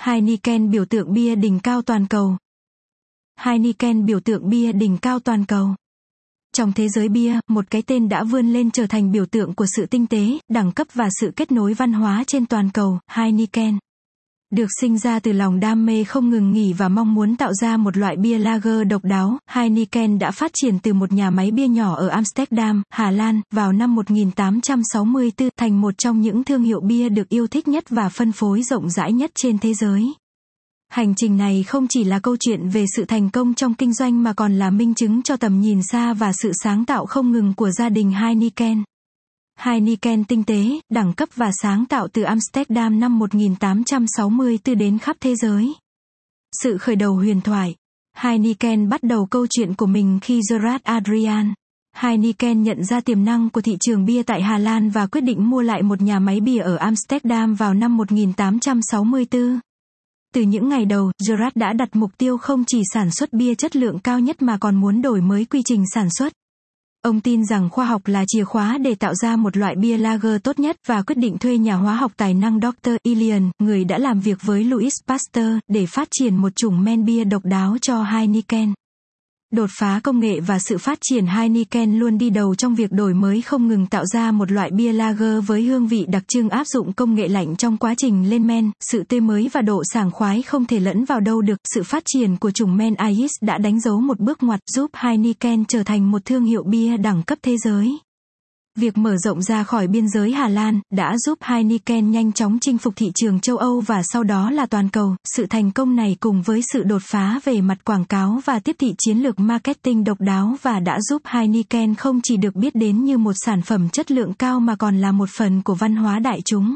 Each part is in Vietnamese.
Heineken biểu tượng bia đỉnh cao toàn cầu. Heineken biểu tượng bia đỉnh cao toàn cầu. Trong thế giới bia, một cái tên đã vươn lên trở thành biểu tượng của sự tinh tế, đẳng cấp và sự kết nối văn hóa trên toàn cầu, Heineken. Được sinh ra từ lòng đam mê không ngừng nghỉ và mong muốn tạo ra một loại bia lager độc đáo, Heineken đã phát triển từ một nhà máy bia nhỏ ở Amsterdam, Hà Lan, vào năm 1864 thành một trong những thương hiệu bia được yêu thích nhất và phân phối rộng rãi nhất trên thế giới. Hành trình này không chỉ là câu chuyện về sự thành công trong kinh doanh mà còn là minh chứng cho tầm nhìn xa và sự sáng tạo không ngừng của gia đình Heineken. Heineken tinh tế, đẳng cấp và sáng tạo từ Amsterdam năm 1864 đến khắp thế giới. Sự khởi đầu huyền thoại. Heineken bắt đầu câu chuyện của mình khi Gerard Adriaan Heineken nhận ra tiềm năng của thị trường bia tại Hà Lan và quyết định mua lại một nhà máy bia ở Amsterdam vào năm 1864. Từ những ngày đầu, Gerard đã đặt mục tiêu không chỉ sản xuất bia chất lượng cao nhất mà còn muốn đổi mới quy trình sản xuất. Ông tin rằng khoa học là chìa khóa để tạo ra một loại bia lager tốt nhất và quyết định thuê nhà hóa học tài năng Dr. Ilian, người đã làm việc với Louis Pasteur, để phát triển một chủng men bia độc đáo cho Heineken. Đột phá công nghệ và sự phát triển Heineken luôn đi đầu trong việc đổi mới không ngừng tạo ra một loại bia lager với hương vị đặc trưng áp dụng công nghệ lạnh trong quá trình lên men, sự tươi mới và độ sảng khoái không thể lẫn vào đâu được. Sự phát triển của chủng men IX đã đánh dấu một bước ngoặt giúp Heineken trở thành một thương hiệu bia đẳng cấp thế giới. Việc mở rộng ra khỏi biên giới Hà Lan đã giúp Heineken nhanh chóng chinh phục thị trường châu Âu và sau đó là toàn cầu. Sự thành công này cùng với sự đột phá về mặt quảng cáo và tiếp thị chiến lược marketing độc đáo và đã giúp Heineken không chỉ được biết đến như một sản phẩm chất lượng cao mà còn là một phần của văn hóa đại chúng.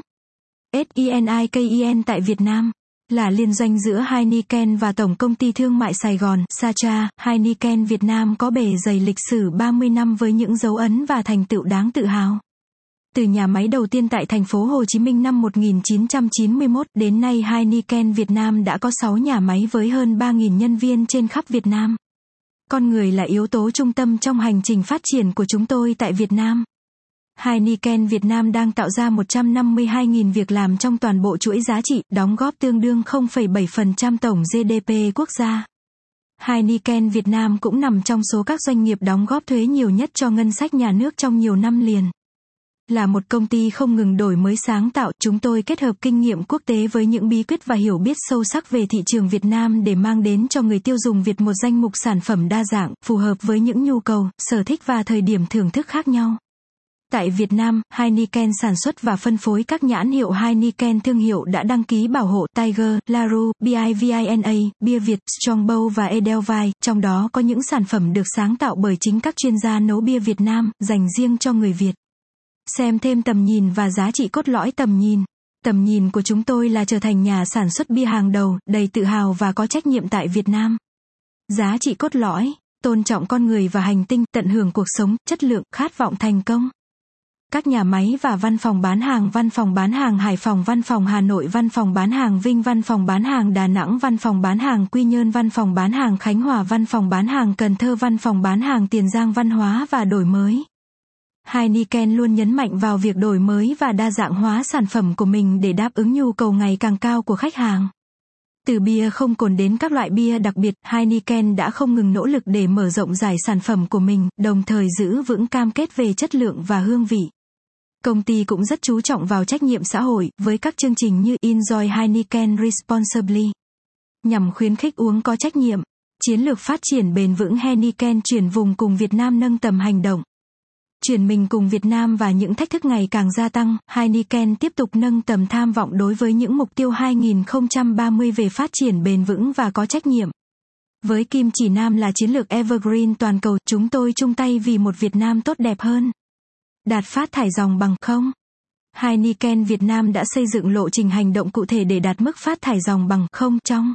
SENIKEN tại Việt Nam là liên doanh giữa Heineken và Tổng công ty Thương mại Sài Gòn, Sacha. Heineken Việt Nam có bề dày lịch sử 30 năm với những dấu ấn và thành tựu đáng tự hào. Từ nhà máy đầu tiên tại thành phố Hồ Chí Minh năm 1991 đến nay, Heineken Việt Nam đã có 6 nhà máy với hơn 3.000 nhân viên trên khắp Việt Nam. Con người là yếu tố trung tâm trong hành trình phát triển của chúng tôi tại Việt Nam. Heineken Việt Nam đang tạo ra 152.000 việc làm trong toàn bộ chuỗi giá trị, đóng góp tương đương 0,7% tổng GDP quốc gia. Heineken Việt Nam cũng nằm trong số các doanh nghiệp đóng góp thuế nhiều nhất cho ngân sách nhà nước trong nhiều năm liền. Là một công ty không ngừng đổi mới sáng tạo, chúng tôi kết hợp kinh nghiệm quốc tế với những bí quyết và hiểu biết sâu sắc về thị trường Việt Nam để mang đến cho người tiêu dùng Việt một danh mục sản phẩm đa dạng, phù hợp với những nhu cầu, sở thích và thời điểm thưởng thức khác nhau. Tại Việt Nam, Heineken sản xuất và phân phối các nhãn hiệu Heineken thương hiệu đã đăng ký bảo hộ Tiger, Larue, BIVINA, Bia Việt, Strongbow và Edelweiss, trong đó có những sản phẩm được sáng tạo bởi chính các chuyên gia nấu bia Việt Nam, dành riêng cho người Việt. Xem thêm tầm nhìn và giá trị cốt lõi tầm nhìn. Tầm nhìn của chúng tôi là trở thành nhà sản xuất bia hàng đầu, đầy tự hào và có trách nhiệm tại Việt Nam. Giá trị cốt lõi, tôn trọng con người và hành tinh, tận hưởng cuộc sống, chất lượng, khát vọng thành công. Các nhà máy và văn phòng bán hàng Hải Phòng, văn phòng Hà Nội, văn phòng bán hàng Vinh, văn phòng bán hàng Đà Nẵng, văn phòng bán hàng Quy Nhơn, văn phòng bán hàng Khánh Hòa, văn phòng bán hàng Cần Thơ, văn phòng bán hàng Tiền Giang. Văn hóa và đổi mới. Heineken luôn nhấn mạnh vào việc đổi mới và đa dạng hóa sản phẩm của mình để đáp ứng nhu cầu ngày càng cao của khách hàng. Từ bia không cồn đến các loại bia đặc biệt, Heineken đã không ngừng nỗ lực để mở rộng giải sản phẩm của mình, đồng thời giữ vững cam kết về chất lượng và hương vị. Công ty cũng rất chú trọng vào trách nhiệm xã hội, với các chương trình như Enjoy Heineken Responsibly, nhằm khuyến khích uống có trách nhiệm. Chiến lược phát triển bền vững. Heineken chuyển vùng cùng Việt Nam nâng tầm hành động. Chuyển mình cùng Việt Nam và những thách thức ngày càng gia tăng, Heineken tiếp tục nâng tầm tham vọng đối với những mục tiêu 2030 về phát triển bền vững và có trách nhiệm. Với kim chỉ nam là chiến lược Evergreen toàn cầu, chúng tôi chung tay vì một Việt Nam tốt đẹp hơn. Đạt phát thải ròng bằng không. Heineken Việt Nam đã xây dựng lộ trình hành động cụ thể để đạt mức phát thải ròng bằng không trong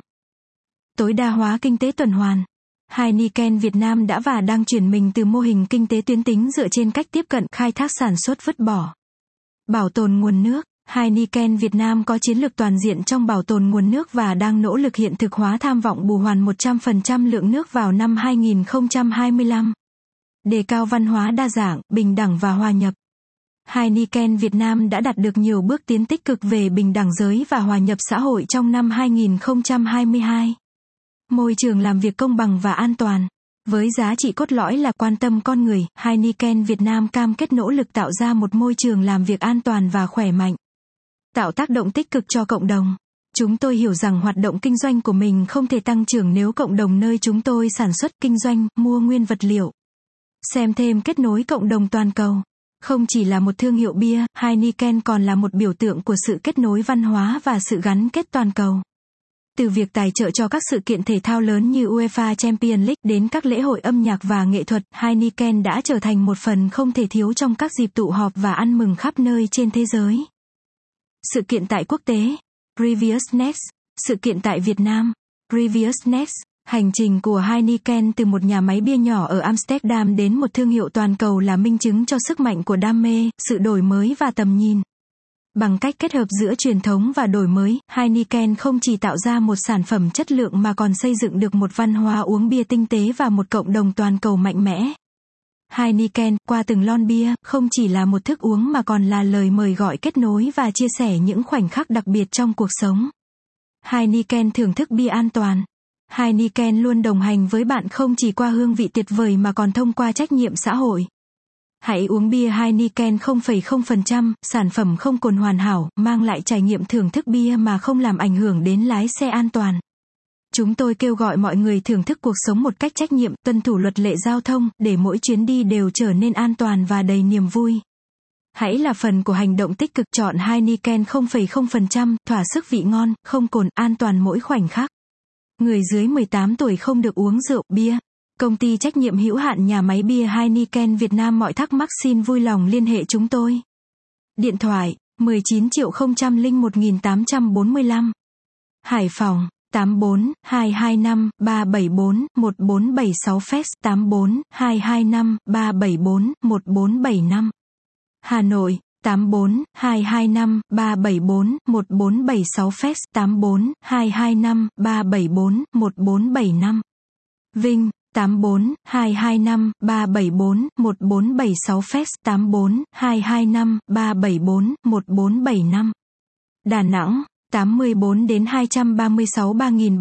tối đa hóa kinh tế tuần hoàn. Heineken Việt Nam đã và đang chuyển mình từ mô hình kinh tế tuyến tính dựa trên cách tiếp cận khai thác sản xuất vứt bỏ. Bảo tồn nguồn nước. Heineken Việt Nam có chiến lược toàn diện trong bảo tồn nguồn nước và đang nỗ lực hiện thực hóa tham vọng bù hoàn 100% lượng nước vào năm 2025. Đề cao văn hóa đa dạng, bình đẳng và hòa nhập. Heineken Việt Nam đã đạt được nhiều bước tiến tích cực về bình đẳng giới và hòa nhập xã hội trong năm 2022. Môi trường làm việc công bằng và an toàn. Với giá trị cốt lõi là quan tâm con người, Heineken Việt Nam cam kết nỗ lực tạo ra một môi trường làm việc an toàn và khỏe mạnh. Tạo tác động tích cực cho cộng đồng. Chúng tôi hiểu rằng hoạt động kinh doanh của mình không thể tăng trưởng nếu cộng đồng nơi chúng tôi sản xuất, kinh doanh, mua nguyên vật liệu. Xem thêm kết nối cộng đồng toàn cầu. Không chỉ là một thương hiệu bia, Heineken còn là một biểu tượng của sự kết nối văn hóa và sự gắn kết toàn cầu. Từ việc tài trợ cho các sự kiện thể thao lớn như UEFA Champions League đến các lễ hội âm nhạc và nghệ thuật, Heineken đã trở thành một phần không thể thiếu trong các dịp tụ họp và ăn mừng khắp nơi trên thế giới. Sự kiện tại quốc tế, Previous Next. Sự kiện tại Việt Nam, Previous Next. Hành trình của Heineken từ một nhà máy bia nhỏ ở Amsterdam đến một thương hiệu toàn cầu là minh chứng cho sức mạnh của đam mê, sự đổi mới và tầm nhìn. Bằng cách kết hợp giữa truyền thống và đổi mới, Heineken không chỉ tạo ra một sản phẩm chất lượng mà còn xây dựng được một văn hóa uống bia tinh tế và một cộng đồng toàn cầu mạnh mẽ. Heineken, qua từng lon bia, không chỉ là một thức uống mà còn là lời mời gọi kết nối và chia sẻ những khoảnh khắc đặc biệt trong cuộc sống. Heineken thưởng thức bia an toàn. Heineken luôn đồng hành với bạn không chỉ qua hương vị tuyệt vời mà còn thông qua trách nhiệm xã hội. Hãy uống bia Heineken 0,0%, sản phẩm không cồn hoàn hảo, mang lại trải nghiệm thưởng thức bia mà không làm ảnh hưởng đến lái xe an toàn. Chúng tôi kêu gọi mọi người thưởng thức cuộc sống một cách trách nhiệm, tuân thủ luật lệ giao thông, để mỗi chuyến đi đều trở nên an toàn và đầy niềm vui. Hãy là phần của hành động tích cực, chọn Heineken 0,0%, thỏa sức vị ngon, không cồn, an toàn mỗi khoảnh khắc. Người dưới 18 tuổi không được uống rượu, bia. Công ty trách nhiệm hữu hạn nhà máy bia Heineken Việt Nam. Mọi thắc mắc xin vui lòng liên hệ chúng tôi. Điện thoại 19.001.845. Hải Phòng 84 225 374 1476. Fax 84 225 374 1475. Hà Nội 84 225 374 1476. Fax 84 225 374 1475. Vinh 84 225 374 1476. Fax 84 225 374 1475. Đà Nẵng 84 đến 236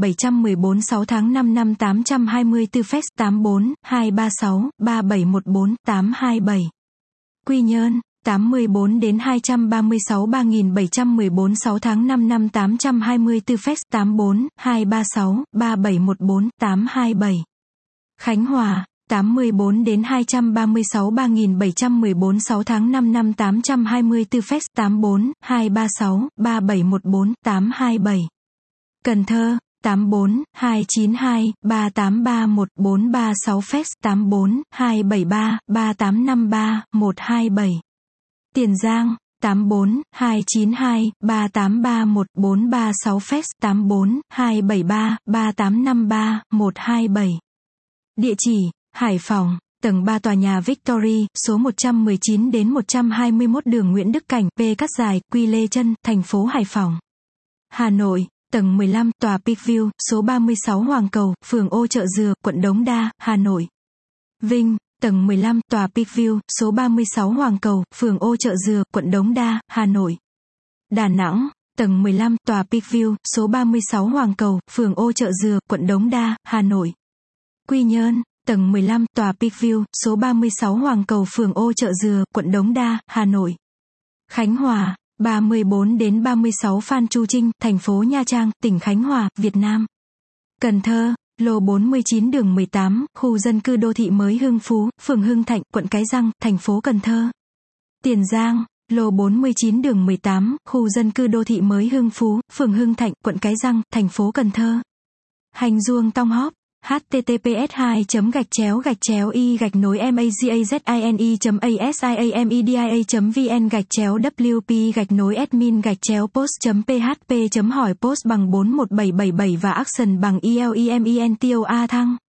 3714. 6 tháng 5 năm 824. Fax 84 236 3714 827. Quy Nhơn 84 đến 236 3714. 6 tháng 5 năm 824. Fax 84 236 3714 827. Khánh Hòa 84 đến 236 3714. 6 tháng 5 năm 824. Fax 84 236 3714 827. Cần Thơ 84 292 3831 436. Fax 84 273 3853 127. Tiền Giang 84 292 3831 436. Fax 84 273 3853 127. Địa chỉ: Hải Phòng, tầng 3 tòa nhà Victory, số 119 đến 121 đường Nguyễn Đức Cảnh, P Cát Dài, Quy Lê Chân, thành phố Hải Phòng. Hà Nội, tầng 15, tòa Peakview, số 36 Hoàng Cầu, phường Ô Chợ Dừa, quận Đống Đa, Hà Nội. Vinh, tầng 15, tòa Peakview, số 36 Hoàng Cầu, phường Ô Chợ Dừa, quận Đống Đa, Hà Nội. Đà Nẵng, tầng 15, tòa Peakview, số 36 Hoàng Cầu, phường Ô Chợ Dừa, quận Đống Đa, Hà Nội. Quy Nhơn, tầng 15, tòa Peakview, số 36 Hoàng Cầu, phường Ô Chợ Dừa, quận Đống Đa, Hà Nội. Khánh Hòa, 34 đến 36 Phan Chu Trinh, thành phố Nha Trang, tỉnh Khánh Hòa, Việt Nam. Cần Thơ, lô 49 đường 18, khu dân cư đô thị mới Hưng Phú, phường Hưng Thạnh, quận Cái Răng, thành phố Cần Thơ. Tiền Giang, lô 49 đường 18, khu dân cư đô thị mới Hưng Phú, phường Hưng Thạnh, quận Cái Răng, thành phố Cần Thơ. Hành Duông Tong Hóp, https://i.mazia.asamedia.vn/wp-admin-post.php hỏi post bằng 41777 và action bằng ELEMENTOA thăng